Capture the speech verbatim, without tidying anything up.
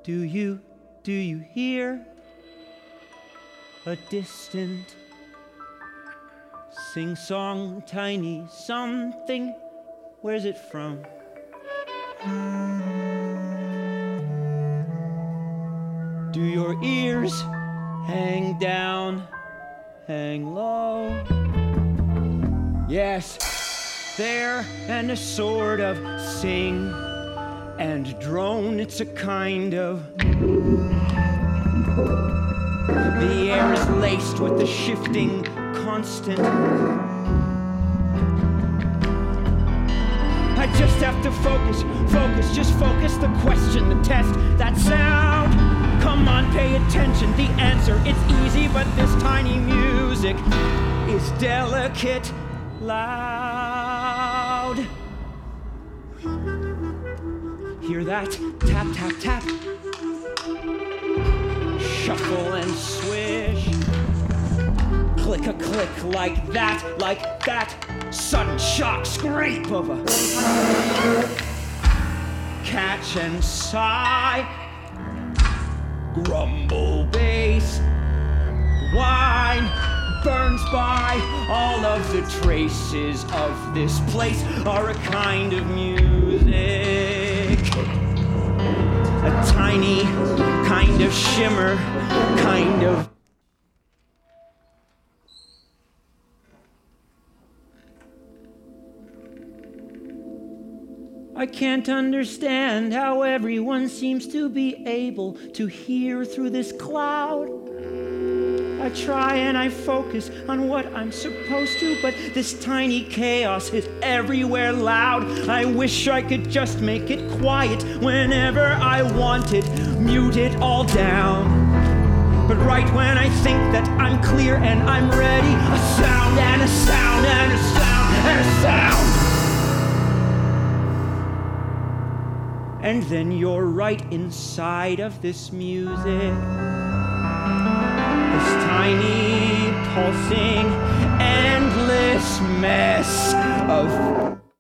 Do you, do you hear a distant sing-song, tiny something? Where's it from? Do your ears hang down, hang low? Yes, there and a sort of sing and drone. It's a kind of... The air is laced with the shifting constant. I just have to focus, focus, just focus. The question, the test, that sound. Come on, pay attention, the answer, it's easy, but this tiny music is delicate, loud. Hear that? Tap, tap, tap. Shuffle and swish. Click a click like that, like that. Sudden shock, scrape of a catch and sigh. Grumble bass, wine burns by. All of the traces of this place are a kind of music. A tiny kind of shimmer, kind of... I can't understand how everyone seems to be able to hear through this cloud. I try and I focus on what I'm supposed to, but this tiny chaos is everywhere loud. I wish I could just make it quiet whenever I want it, mute it all down. But right when I think that I'm clear and I'm ready, a sound and a sound and a sound and a sound. And then you're right inside of this music, this tiny, pulsing, endless mess of